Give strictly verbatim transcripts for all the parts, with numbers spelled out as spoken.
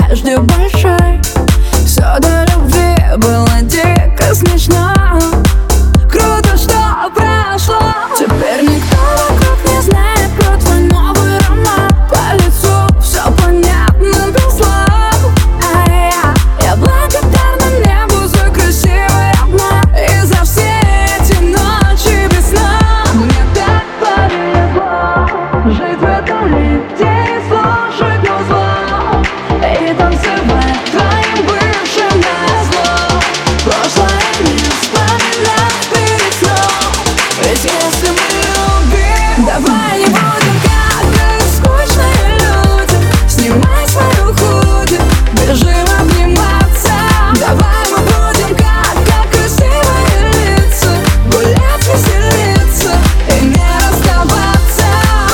надежде большой. Все до любви было дико смешно. Круто, что прошло. Теперь никто вокруг не знает про твой новый роман. По лицу все понятно без слов. А я, я благодарна небу за красивый обман и за все эти ночи без сна. Мне так повезло жить в этом мире и слушать музло и танцевать твоим бывшим назло. Прошлое не вспоминать перед сном. Ведь если мы любим, давай не будем как скучные люди. Снимай свою худи, бежим обниматься. Давай мы будем как, как красивые лица. Гулять, веселиться и не расставаться.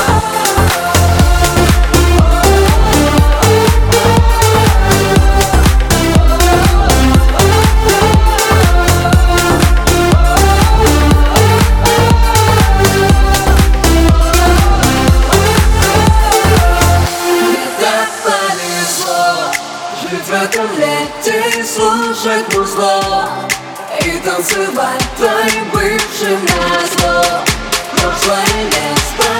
Жить в этом лете и слушать музло и танцевать твоим бывшим назло. Прошлое не вспоминать.